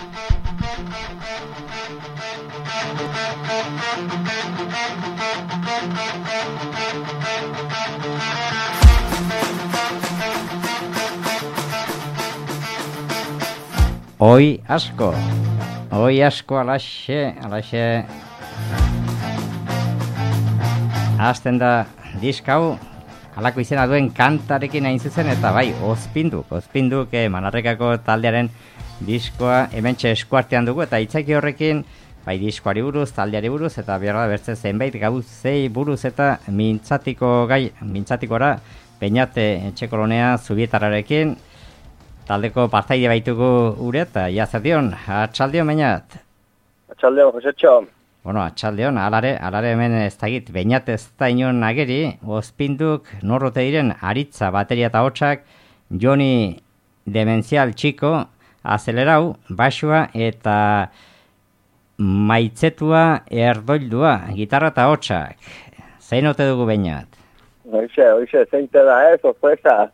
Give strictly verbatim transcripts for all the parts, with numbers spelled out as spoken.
Oi asko, oi asko alaxe, alaxe hasten da diskau, halako izena duen kantarekin hain zuzen, eta bai, ozpinduk, ozpinduk eh, Manarrekako taldearen diskoa hementxe eskuartean dugu, eta itzaki horrekin, bai diskoari buruz, taldeari buruz, eta behar da bertze zenbait gauzei buruz, eta mintzatiko gai, mintzatikora, Beñate Etxekolonea Zubietararekin, taldeko partaide baitugu ure, eta jazerdion, atxaldion Beñat. Atxaldion, Josetxo. Bueno, atxaldeon, alare, alare hemen ez dagit, Beñat ez da inon ageri, ozpinduk norrote diren aritza, bateria eta hotxak, Joni Dementzial Txiko, azelerau, basua eta maitzetua erdoildua, gitarra eta hotxak. Zein ote dugu Beñat? Oixe, oixe, zeinte da, eh, sorpresa.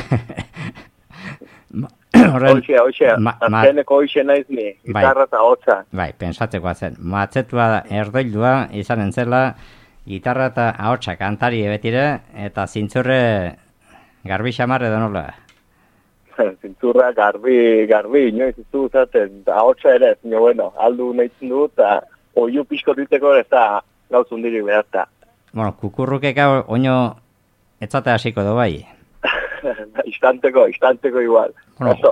Oixe, oixe, azkeneko oixe naiz ni, gitarra eta hotza. Bai, pensatzeko zen. Matzetua erdoildua izan entzela, gitarra eta ahotsa kantari ebetire, eta zintzurre garbi xamar edo nola? Zintzurra garbi, garbi, inoiz izu zaten, ahotsa ere, zino bueno, aldu nahitzen du, eta oiu pixko diteko ez da gauz undirik beharta. Bueno, kukurrukeka oino etzate hasiko do bai? Istanteko, istanteko igual. Bueno,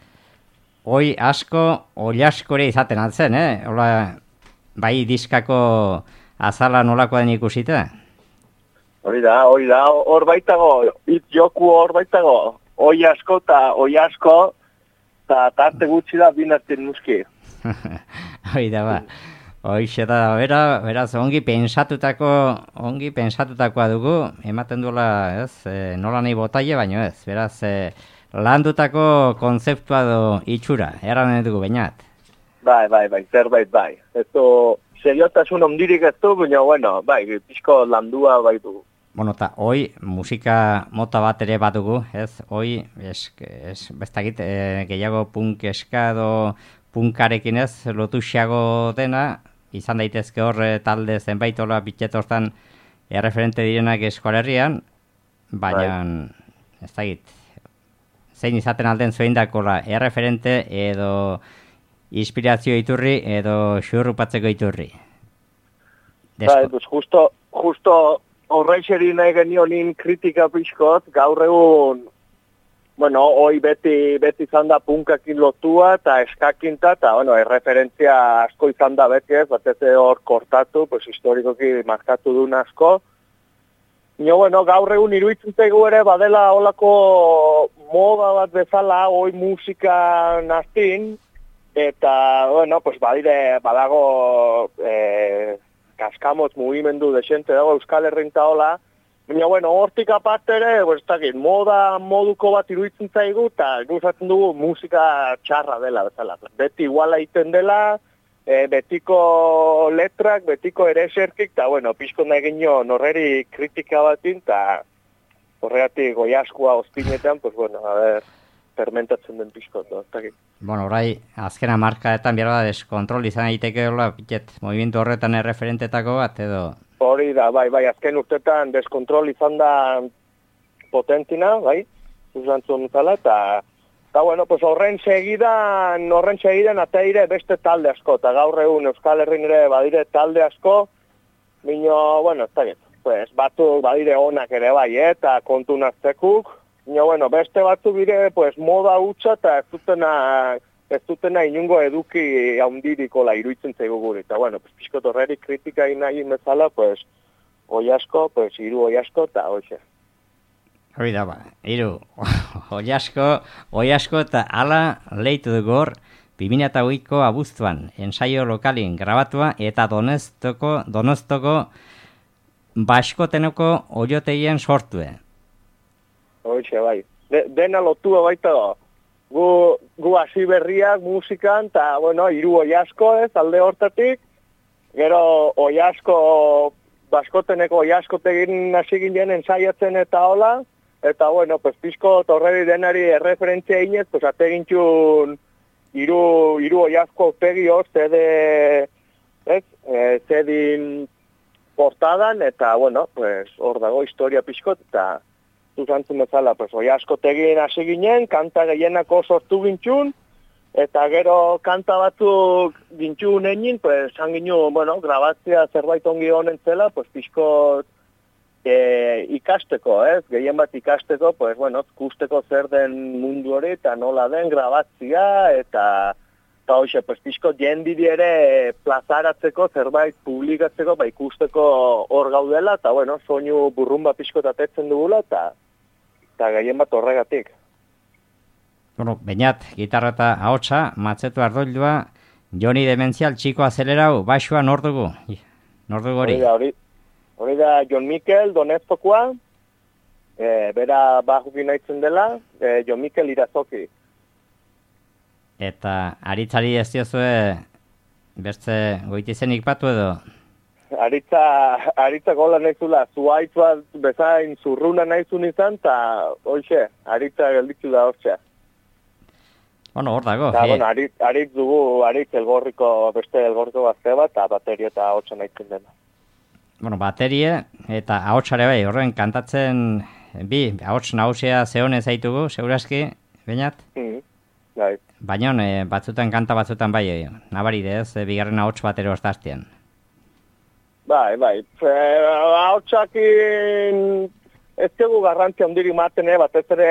oi asko, oi asko ere izaten altzen, eh? Ola, bai diskako azala nolako den ikusita? Hori da, hori da, hor baitago, it joku hor baitago, oi asko eta oi asko, eta tarte gutxi da binartzen nuski. Hori da, ba. Hoixe da, bera, beraz, ongi pensatutako, ongi pensatutakoa dugu, ematen duela, ez, e, nola nahi botaile, baino ez, beraz, e, landutako konzeptua do itxura, eranen dugu Beñat. Bai, bai, bai, zerbait, bai. Ez du, seriotasun ondirik ez du, baina, bueno, bai, pixko landua bai dugu. Bueno, eta hoi, musika mota bat ere bat dugu, ez, hoi, ez, ez, bestakit, e, gehiago punk eskado, punkarekin ez, lotuxiago dena, izan daitezke hor talde zenbait hola bitxetortan erreferente direnak Euskal Herrian, baina ez dakit, zein izaten alden zueindakola erreferente edo inspirazio iturri edo xurrupatzeko iturri. Bai, pues justo, justo horreixeri nahi genionin kritika pixkot, gaur egun, bueno, hoi beti, beti izan da punkakin lotua eta eskakinta, eta, bueno, erreferentzia asko izan da beti ez, batez hor kortatu, pues historikoki markatu duen asko. Nio, bueno, gaur egun iruditzen zaigu ere badela holako moda bat bezala, hoi musika naztin, eta, bueno, pues badire, badago eh, kaskamoz mugimendu desente dago Euskal Herrin eta hola, baina, bueno, hortik aparte ere, pues, takit, moda moduko bat iruditzen zaigu, eta gustatzen dugu musika txarra dela, bezala. Beti iguala egiten dela, e, betiko letrak, betiko ere eserkik, eta, bueno, pixko nahi genio norreri kritika batin, eta horregatik goiaskua ozpinetan, pues, bueno, a ver, fermentatzen den pixko, no, takit. Bueno, orai, azkena markaetan behar da deskontrol izan egiteke hola, piket, movimentu horretan erreferentetako bat, edo... Hori da, bai, bai, azken urtetan deskontrol izan da potentina, bai, usantzun zala, eta, eta, bueno, pues horren segidan, horren segidan ateire beste talde asko, eta gaur egun Euskal Herrin ere badire talde asko, bino, bueno, ez da get, pues, batzuk badire onak ere bai, eh, eta kontu naztekuk, bino, bueno, beste batzuk bire, pues, moda hutsa, eta ez dutena, ez dutena inungo eduki haundiriko la iruitzen zaigu guri. Eta, bueno, pues, pixko torreri kritika inai bezala, pues, oi asko, pues, iru oi asko, eta hoxe. Hori da, ba, iru, oi asko, oi asko, eta ala leitu dugu hor, bi mila hogeiko abuztuan, ensaio lokalin grabatua, eta donostoko, donostoko baskotenoko oiotegien sortue. Hoxe, bai. De, dena lotua baita da. Gu, gu hasi berriak musikan, eta, bueno, iru oi asko ez, alde hortatik, gero oi asko, baskoteneko oi asko tegin hasi ginen ensaiatzen eta hola, eta, bueno, pues, pizko torreri denari erreferentzia inez, pues, ategintxun iru, iru oiazko pegi hor, zede, ez, e, zedin portadan, eta, bueno, pues, hor dago historia pixkot, eta zuzantzun bezala, pues, oiazko tegin hasi ginen, kanta gehienako sortu gintxun, eta gero kanta batzuk gintxun egin, pues, esan ginu, bueno, grabatzea zerbait ongi honen zela, pues, pixkot, E, ikasteko, ez? Gehien bat ikasteko, pues, bueno, kusteko zer den mundu hori, eta nola den grabatzia, eta, eta hoxe, pues, pixko jendiri ere plazaratzeko, zerbait publikatzeko, ba, ikusteko hor gaudela, eta, bueno, soinu burrumba pixko tatetzen dugula, eta, eta gehien bat horregatik. Bueno, Beñat, gitarra eta ahotsa, Matzetu Ardoildua, Joni Dementzial, Txiko Azelerau, baixua nordugu, nordugu hori. Hori, hori da Jon Mikel, Donezkokoa, e, bera bajukin nahitzen dela, e, Jon Mikel Irazoki. Eta aritzari ez diozue beste goitizenik batu edo? Aritza, aritza gola nahizula, zuaitz bat bezain zurruna nahizun izan, eta hoxe, aritza gelditzu da hortzea. Bueno, hor dago. Eta, bueno, aritz, aritz dugu, aritz elgorriko, beste elgorriko bazte bat, eta bateria eta hotxa nahitzen dena. Bueno, baterie eta ahotsare bai, horren kantatzen bi, ahots nagusia zehonen zaitugu, segurazki, Beñat? Mm, bai. Baina e, batzutan kanta batzutan bai, e, nabaride ez, e, bigarren ahots batero ostaztian. Bai, bai, e, ahotsakin ez dugu garrantzia ondiri maten, eh, batez ere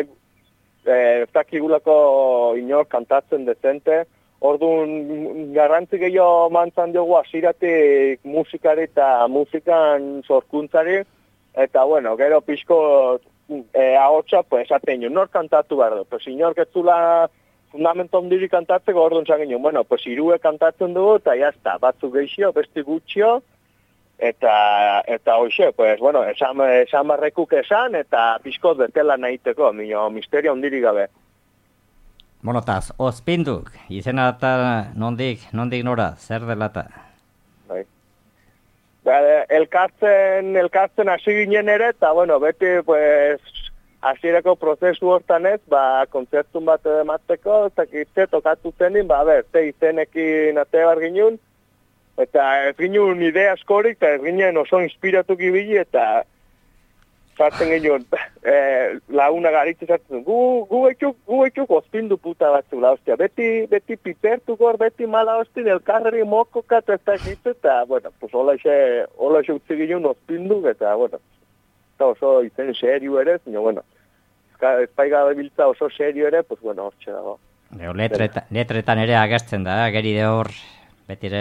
ez dakigulako inor kantatzen dezente. Orduan, garrantzi gehiago mantzan dugu hasiratik musikari eta musikan sorkuntzari, eta, bueno, gero pixko e, ahotsa, pues, esaten jo, nor kantatu behar du, pues, inor getzula fundamento ondiri kantatzeko, orduan txagin jo, bueno, pues, irue kantatzen dugu, eta jazta, batzuk geixio, besti gutxio, eta, eta hoxe, pues, bueno, esan, esan barrekuk esan, eta pixko betela nahiteko, mino, misterio ondiri gabe. Bueno, taz, Ozpinduk, izena eta nondik, nondik nora, zer dela eta? Bai. Ba, elkartzen, elkartzen hasi ginen ere, eta, bueno, beti, pues, hasierako prozesu hortan ez, ba, kontzertun bat emateko, eta kitze tokatu zenin, ba, ber, ze izenekin ate bar ginen, eta ez ginen idea askorik, eta ez ginen oso inspiratuak ibili, eta zartzen ginen, eh, laguna garitze zartzen, gu, gu etxuk, gu etxuk Ozpindu puta batzula, ostia, beti, beti pipertuko, beti mala hostin, elkarri mokokat ez da egitze, eta, bueno, pues hola xe, hola xe utzi ginen Ozpindu, eta, bueno, eta oso izen serio ere, zino, bueno, espaiga biltza oso serio ere, pues, bueno, hortxe dago. Leo, letreta, letretan ere agertzen da, geri de hor, betire,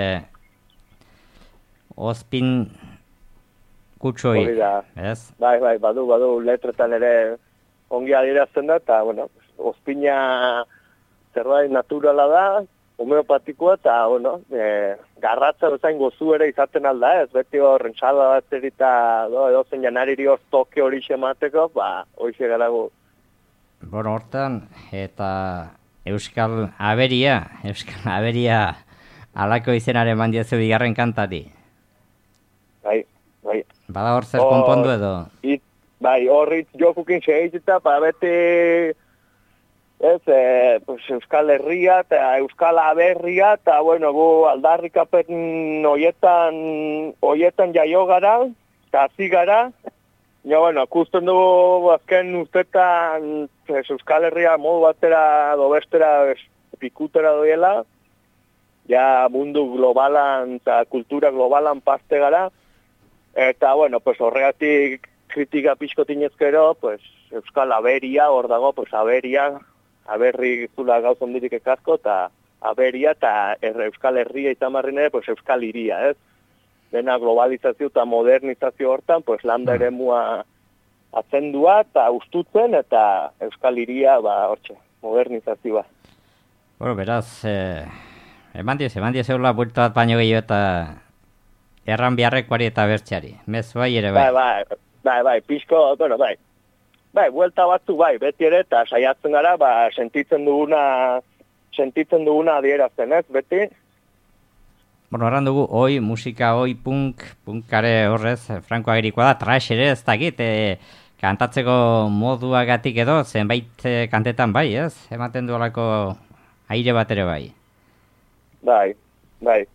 Ozpin kutxoi, ez? Bai, bai, badu, badu, letretan ere ongi adierazten da, eta, bueno, ozpina zerbait naturala da, homeopatikoa, eta, bueno, e, garratza bezain gozu ere izaten alda, ez? Beti hor, enxala bat zerita, edo zen janariri hor toke hori xemateko, ba, hori xegarago. Bueno, hortan, eta Euskal Aberia, Euskal Aberia alako izenaren mandiezu bigarren kantari. Bai, bai. Bada hor zer konpondu edo? It, bai, horrit jokukin segiteta, ba, beti ez, e, pues, Euskal Herria eta Euskal Aberria, eta, bueno, gu aldarrikapen oietan, oietan jaio gara, eta hazi gara, ja, bueno, akusten dugu azken urtetan pues, Euskal Herria modu batera, dobestera, pikutera doiela, ja mundu globalan eta kultura globalan paste gara, eta, bueno, pues horregatik kritika pixkotinezkero, pues Euskal Aberia, hor dago, pues Aberia, aberri zula gauz ondirik ekazko, eta Aberia, eta Euskal Herria itamarrin ere, pues Euskal Hiria, ez? Dena globalizazio eta modernizazio hortan, pues landa ere mua atzendua, eta ustutzen, eta Euskal Hiria, ba, hortxe, modernizazioa. Bueno, beraz, eh, eman diez, eman diez eurla bulta bat baino gehiago eta erran biharrekoari eta bertxeari. Mez bai ere bai. Bai, bai, bai, bai, pixko, bueno, bai. Bai, buelta batzu bai, beti ere, eta saiatzen gara, ba, sentitzen duguna, sentitzen duguna adierazten, ez, beti? Bueno, erran dugu, oi, musika, oi, punk, punkare horrez, franko agerikoa da, trash ere ez dakit, e, kantatzeko moduagatik edo, zenbait e, kantetan bai, ez? Ematen duelako aire bat ere bai. Bai, bai.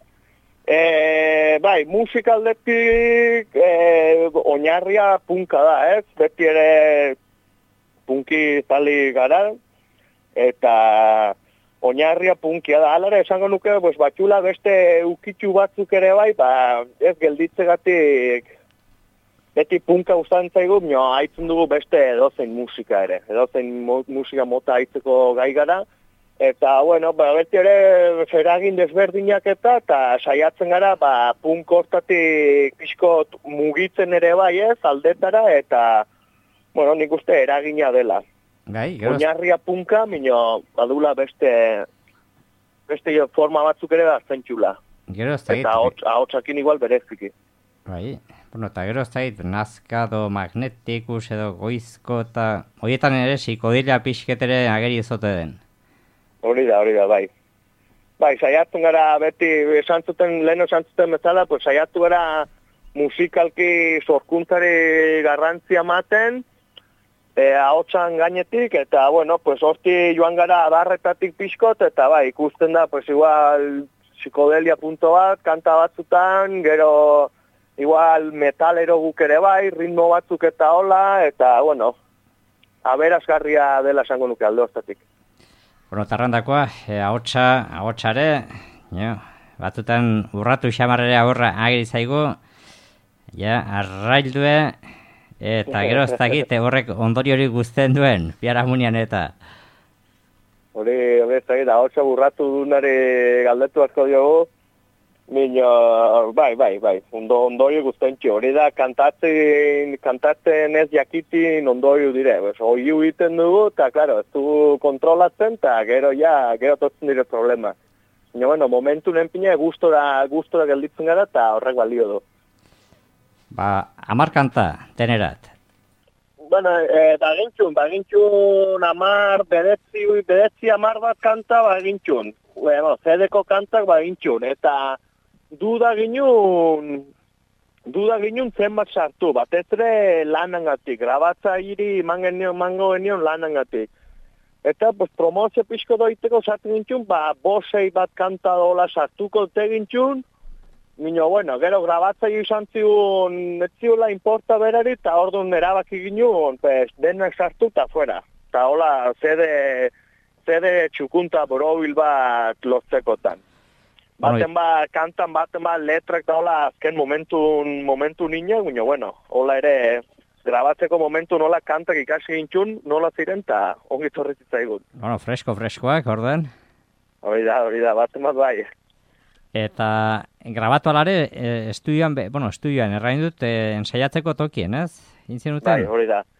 E, bai, musikaldetik e, oinarria punka da, ez? Beti ere punki zali gara, eta oinarria punkia da. Alara esango nuke, pues, batxula beste ukitxu batzuk ere bai, ba, ez gelditzegatik beti punka gustan zaigu, mio, haitzen dugu beste edozein musika ere. Edozein mo, musika mota haitzeko gai gara. Eta, bueno, ba, beti ere eragin desberdinak eta, eta saiatzen gara, ba, punk hortatik pixko mugitzen ere bai ez, aldetara, eta, bueno, nik uste eragina dela. Gai, gero... Oinarria punka, minio, badula beste, beste forma batzuk ere da zentzula. Gero ez da eta ahotsakin igual bereziki. Bai, bueno, eta gero ez da nazka edo magnetikus edo goizko, eta horietan ere psikodila pixketere ageri ezote den. Hori da, hori da, bai. Bai, saiatzen gara beti, esantzuten, lehen esantzuten bezala, pues saiatu gara musikalki sorkuntzari garrantzia maten, e, ahotsan gainetik, eta, bueno, pues horti joan gara adarretatik pixkot, eta bai, ikusten da, pues igual psikodelia punto bat, kanta batzutan, gero igual metalero guk ere bai, ritmo batzuk eta hola, eta, bueno, aberasgarria dela esango nuke alde hortatik. Bueno, tarrandakoa, eh, ahotsa, ahotsare, jo, batzutan urratu xamarrere aurra ageri zaigu, ja, arraildue, eta gero ez dakit, horrek ondori hori guztien duen, biharamunian eta. Hori, hori ez dakit, ahotsa burratu dunari galdetu asko diogu, minio, bai, bai, bai, ondo, ondori guztien txio, hori da, kantatzen, kantatzen ez jakitin ondori dire, hori egiten dugu, eta, klaro, ez du kontrolatzen, eta gero, ja, gero totzen dire problema. Baina, bueno, momentu nenpina gustora, gustora gelditzen gara, eta horrek balio du. Ba, amar kanta, tenerat. Bueno, eh, bagintxun, bagintxun amar, bedetzi, bedetzi amar bat kanta bagintxun. Bueno, zedeko kantak bagintxun, eta duda ginun, duda ginun zenbat sartu, batez ere lanangatik, grabatza hiri mango genion lanangatik. Eta, pues, promozio pixko doiteko sartu gintxun, ba, bosei bat kanta dola sartuko tegintxun, mino, bueno, gero grabatza izan ziun, ez ziula importa berari, eta orduan erabaki ginun, pues, denak sartu eta fuera. Eta hola, zede, zede txukunta borobil bat lortzekotan. Baten ba, kantan baten ba, letrak da hola, azken momentu, momentu nina, guño, bueno, hola ere, grabatzeko momentu nola kantak ikasi gintxun, nola ziren, eta ongi torrezitzaigun. Bueno, fresko, freskoak, orden? Hori da, hori da, baten bat bai. Eta grabatu alare, e, estudioan, be, bueno, estudioan, errain dut, e, ensaiatzeko tokien, ez? Intzien duten? Bai, hori da.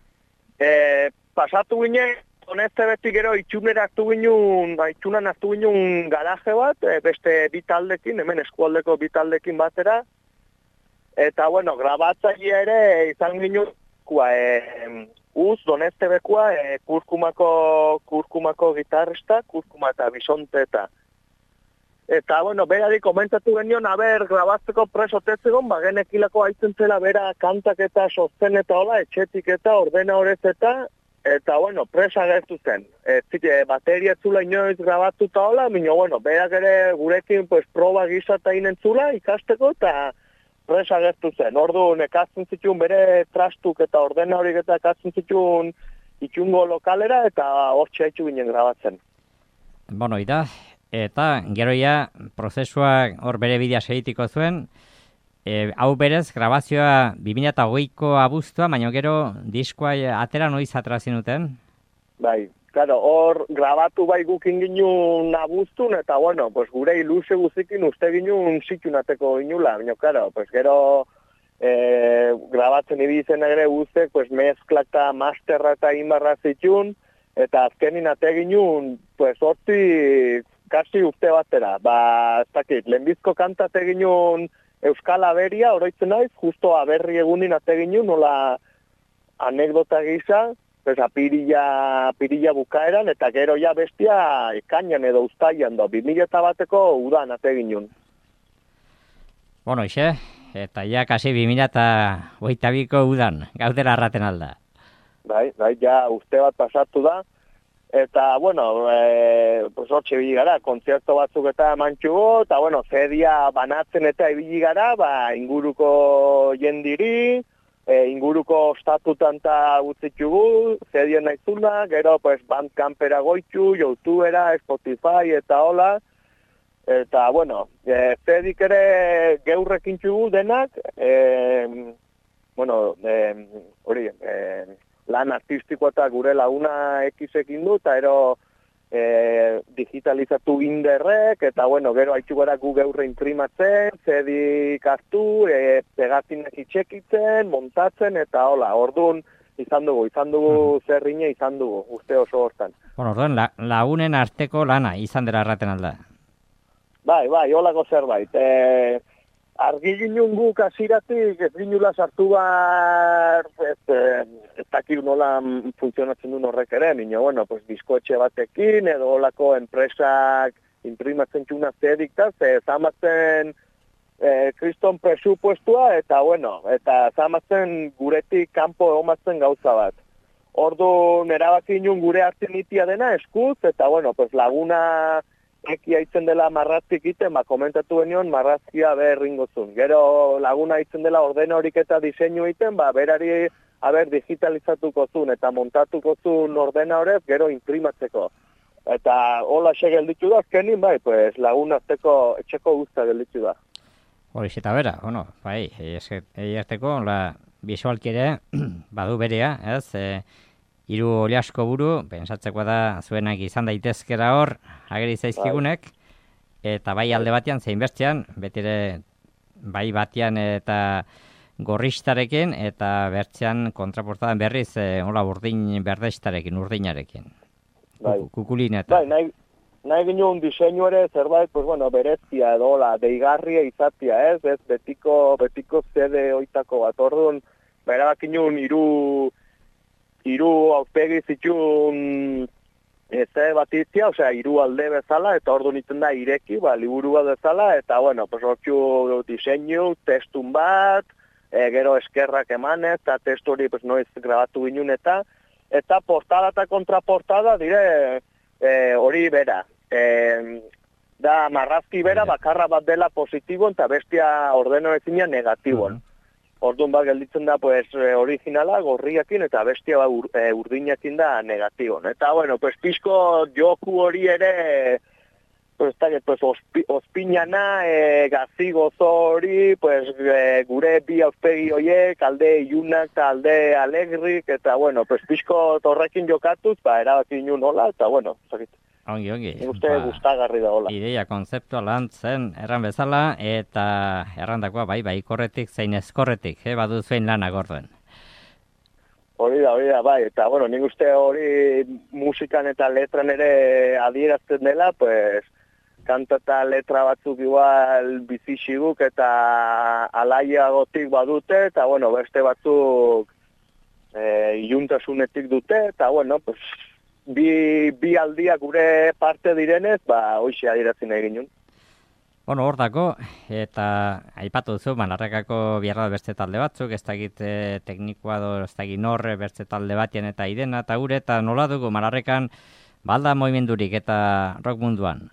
E, pasatu ginen, honezte beti gero itxunera hartu ginen, itxunan hartu ginen garaje bat, e, beste bitaldekin, hemen eskualdeko bitaldekin batera. Eta, bueno, grabatzaile ere izan ginen, e, uz, donezte bekua, e, kurkumako, kurkumako gitarrista, kurkuma eta bisonte eta. Eta, bueno, berari komentatu genion, haber, grabatzeko presotetzegon, ba, genekilako haitzen zela bera kantak eta sosten eta hola, etxetik eta ordena horrez eta, eta, bueno, presa gertu zen. Et, bateria zula inoiz grabatuta hola, minio, bueno, berak ere gurekin, pues, proba gizata inentzula ikasteko, eta presa gertu zen. Orduan, ekazten zituen bere trastuk eta ordena horik eta ekazten zituen itxungo lokalera, eta hor txaitxu ginen grabatzen. Bueno, ida, eta gero ja, prozesua hor bere bidea segitiko zuen, e, hau berez, grabazioa bi mila hogeiko abuztua, baina gero diskoa atera noiz atrazin duten? Bai, claro, hor grabatu bai gukin ginun abuztun, eta bueno, pues gure ilusio guzikin uste ginun zitxunateko ginula, baina, claro, pues gero e, grabatzen ibizen ere guztek, pues mezklak eta masterra eta inbarra zitxun, eta azkenin ate ginun, pues horti kasi urte batera, ba, ez dakit, lehenbizko kanta teginun Euskal Aberia, oroitzen naiz, justo aberri egunin ateginun, nola anekdota gisa, pues, apirila, apirila bukaeran, eta gero ja bestia ekainan edo uztailan do, bi mila bateko udan ateginun. Bueno, ixe, eta ja kasi bi mila hogeita biko udan, gaudera arraten alda. Bai, bai, ja uste bat pasatu da, Eta, bueno, e, pues hortxe ibili gara, kontzerto batzuk eta mantxugu, eta, bueno, zedia banatzen eta ibili gara, ba, inguruko jendiri, e, inguruko ostatutan eta utzitxugu, zedien naizuna, gero, pues, Bandcampera goitxu, YouTubera, Spotify eta hola, eta, bueno, e, zedik ere geurrekin txugu denak, e, bueno, e, hori, e, lan artistikoa eta gure laguna ekizekin du, eta ero e, digitalizatu inderrek, eta bueno, gero haitxu gara gu geurre imprimatzen, zedik hartu, e, pegazinak itxekitzen, montatzen, eta hola, orduan izan dugu, izan dugu zerrine izan dugu, uste oso hortan. Bueno, orduan, la, lagunen arteko lana izan dela erraten alda. Bai, bai, holako zerbait. E, Argi ginen guk aziratik, ez ginula sartu bar, ez, ez dakik nola funtzionatzen duen horrek ere, nino, bueno, pues, diskoetxe batekin, edo holako enpresak imprimatzen txuna zedik, ze zamatzen e, kriston presupuestua, eta bueno, eta zamatzen guretik kanpo egomatzen gauza bat. Ordu erabaki ginen gure hartzen itia dena eskuz, eta bueno, pues, laguna eki haitzen dela marraztik iten, ba, komentatu benion marrazkia berringozun. Gero laguna haitzen dela ordena horik eta diseinu iten, ba, berari haber digitalizatuko zun eta montatuko zun ordena horrez, gero imprimatzeko. Eta hola xe gelditu da, azkenin, bai, pues, laguna azteko etxeko guzta gelditu da. Hori eta bera, bueno, bai, eiarteko, la visualki ere, badu berea, ez, e, hiru oli asko buru, pensatzeko da zuenak izan daitezkera hor, ageri zaizkigunek, eta bai alde batean, zein bestean, beti ere bai batean eta gorristarekin, eta bertzean kontraportadan berriz, e, hola urdin berdestarekin, urdinarekin. Bai. Kukulin eta... Bai, nahi, nahi ginen diseinu ere zerbait, pues bueno, berezia edo, hola, deigarria izatia, ez, ez, betiko, betiko zede oitako bat, orduan, berabak ginen hiru hiru aurpegi zituen eze bat itzia, osea, hiru alde bezala, eta ordu nintzen da ireki, ba, liburu bat bezala, eta, bueno, pues, hortxu diseinu, testun bat, e, gero eskerrak emanez, eta testu hori, pues, noiz grabatu ginen, eta, eta portada eta kontraportada, dire, e, hori bera. E, da, marrazki bera, bakarra bat dela positiboan, eta bestia ordeno ezina negatiboan. Uh-huh. Orduan bat gelditzen da, pues, originala, gorriakin, eta bestia ba, ur, e, urdinakin da negatiboan. Eta, bueno, pues, pixko joku hori ere, pues, pues, ospi, ospinana, e, gazi gozo hori, pues, e, gure bi aurpegi horiek, alde ilunak eta alde alegrik, eta, bueno, pues, pixko torrekin jokatuz, ba, erabaki nuen hola, eta, bueno, zakit. Ongi, ongi. Nik uste ba, gustagarri da hola. Ideia konzeptualan zen erran bezala, eta errandakoa bai, bai korretik zein ezkorretik, eh, badu zuen lanak orduen. Hori da, hori da, bai, eta, bueno, nik uste hori musikan eta letran ere adierazten dela, pues, kanta eta letra batzuk igual bizixiguk eta alaiagotik badute, eta, bueno, beste batzuk e, iuntasunetik dute, eta, bueno, pues, Bi, bi aldia gure parte direnez, ba, hoxe adierazin egin nun. Bueno, hor dako, eta aipatu duzu, Malarrekako biarra beste talde batzuk, ez dakit eh, teknikoa do, ez dakit norre beste talde batien eta idena, eta gure, eta nola dugu Malarrekan balda movimendurik eta rock munduan?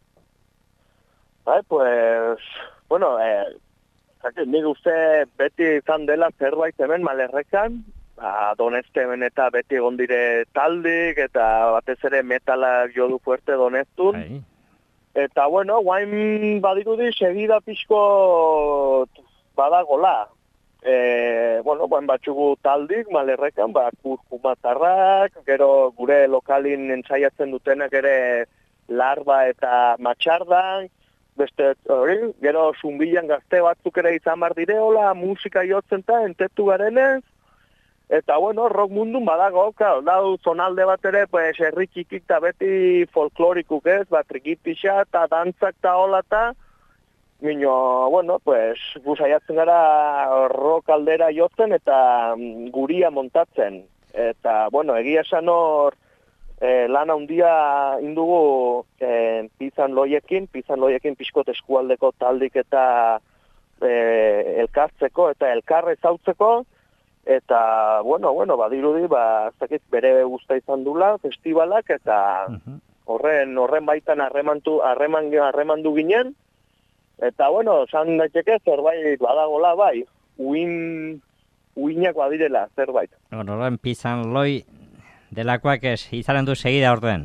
Bai, pues, bueno, eh, zake, nik uste beti izan dela zerbait hemen Malarrekan, ba, Donezte hemen eta beti egon dire taldik, eta batez ere metalak jodu fuerte Doneztun. Hai. Eta, bueno, guain badirudi segida pixko badagola. E, bueno, guain batxugu taldik, Malerrekan, ba, kurkumatarrak, gero gure lokalin entzaiatzen dutenak ere larba eta matxardan, beste hori, gero zumbilan gazte batzuk ere izan bar dire, hola, musika jotzen eta entetu garenez. Eta, bueno, rock mundun badago, claro, dau zonalde bat ere, pues, errikikik eta beti folklorikuk ez, bat trikipixa eta dantzak eta hola eta, mino, bueno, pues, guzaiatzen gara rock aldera jotzen eta mm, guria montatzen. Eta, bueno, egia esan hor, eh, lana handia indugu eh, pizan loiekin, pizan loiekin pixkot eskualdeko taldik eta eh, elkartzeko eta elkarre zautzeko, eta, bueno, bueno, badirudi, ba, zakit, bere guzta izan dula, festivalak, eta horren, horren baitan harremantu, harreman, harremandu ginen, eta, bueno, san daiteke zerbait badagola, bai, uin, uinak badirela, zerbait. Horren pizan loi delakoak ez, izanen du segida orduen.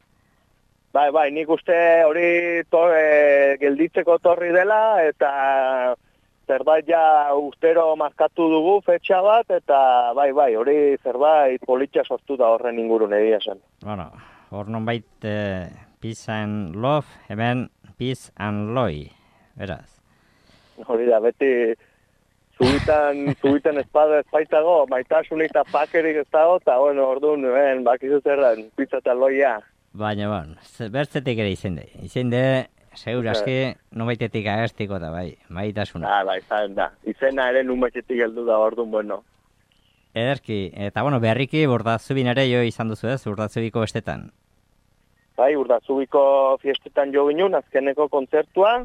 Bai, bai, nik uste hori to, e, gelditzeko torri dela, eta zerbait ja ustero markatu dugu fetxa bat, eta bai, bai, hori zerbait politxa sortu da horren ingurun egia zen. Bueno, hor non bait eh, Peace and Love, hemen Peace and Loi, beraz. Hori da, beti zubitan, zubitan espada espaitago, maitasunik eta pakerik ez dago, eta bueno, orduan, ben, bakizu zerran, pizza eta loia. Baina, bon, bertzetik ere izende. Izende, segur aski, nobaitetik agertiko da, bai, maitasuna. Ah, bai, zain da. Izena ere numaitetik heldu da, orduan, bueno. Ederki, eta bueno, berriki Urdazubin ere jo izan duzu ez, Urdazubiko estetan. Bai, Urdazubiko fiestetan jo ginen, azkeneko kontzertua.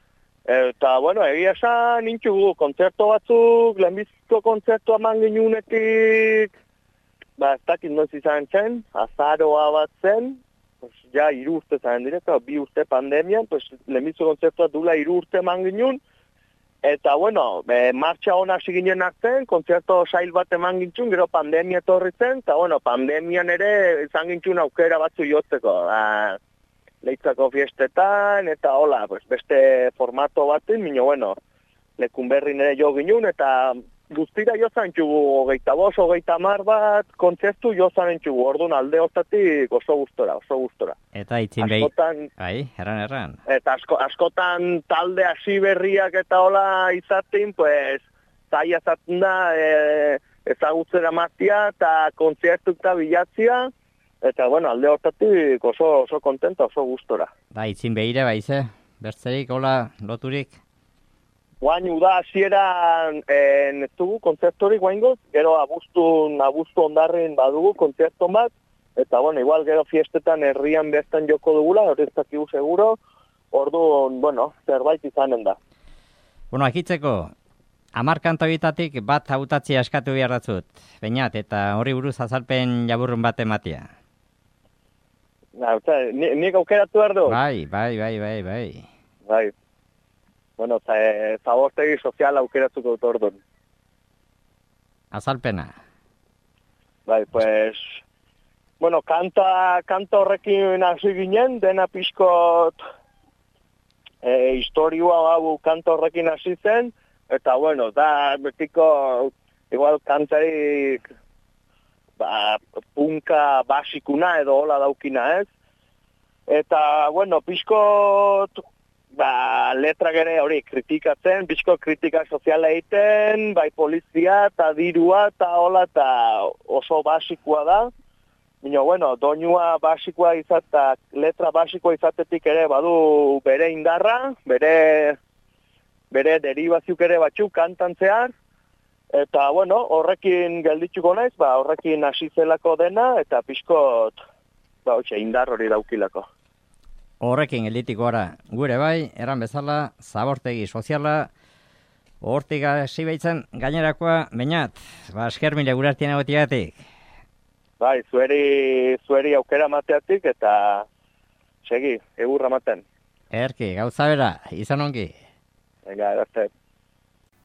Eta, bueno, egia esan nintxugu kontzertu batzuk, lehenbizko kontzertua eman ginunetik, ba, ez dakit noiz izan zen, azaroa bat zen, pues, ja, hiru urte zaren direta, bi urte pandemian, pues, lehenbizko kontzertua dula hiru urte eman ginun, eta, bueno, e, martxa hona hasi ginen arten, kontzertu sail bat eman gintxun, gero pandemia etorri zen, eta, bueno, pandemian ere izan gintxun aukera batzu jotzeko, ba, Leitzako fiestetan, eta hola, pues, beste formato baten, minio, bueno, lekun berri nere jo ginen, eta guztira jo zantxugu, hogeita bos, hogeita mar bat, kontzertu jo zantxugu, orduan alde hortatik oso gustora, oso gustora. Eta itzin behi, bai, erran, erran. Eta asko, askotan talde hasi berriak eta hola izaten, pues, zaila zaten da, e, ezagutzera matia, eta kontzertu eta bilatzia, eta, bueno, alde hortatik oso, oso kontenta, oso gustora. Da, itzin behire, baize, bertzerik, hola, loturik? Guain, uda hasieran ez dugu kontzertorik guaingoz, gero abuztun, abuztu ondarrin badugu kontzerton bat, eta, bueno, igual gero fiestetan herrian bertan joko dugula, hori ez dakigu seguro, orduan, bueno, zerbait izanen da. Bueno, akitzeko, hamar kantoitatik bat hautatzea eskatu behar datzut, bainat, eta hori buruz azalpen jaburrun bat ematia. Na, oza, nik aukeratu behar du? Bai, bai, bai, bai, bai. Bai. Bueno, zabortegi sozial aukeratuko dut orduan. Azalpena. Bai, pues... Bueno, kanta, kanta horrekin hasi ginen, dena pixkot e, historioa gau kanta horrekin hasi zen, eta bueno, da betiko igual kantarik ba, punka basikuna edo hola daukina ez. Eta, bueno, pixkot... Ba, letra gere hori kritikatzen, pixko kritika soziala egiten, bai polizia eta dirua eta hola eta oso basikoa da. Bino, bueno, doinua basikoa izata, letra basikoa izatetik ere badu bere indarra, bere, bere derivaziuk ere batzuk kantantzean. Eta, bueno, horrekin gelditzuko naiz, ba, horrekin hasi zelako dena eta pixkot, ba, hoxe, indar hori daukilako. Horrekin gelditik gora, gure bai, eran bezala, zabortegi soziala, hortik hasi behitzen gainerakoa, bainat, ba, esker mile gure artien egotiagatik. Bai, zueri, zueri aukera mateatik eta segi, egurra maten. Erki, gauza bera, izan ongi. Venga, erazte.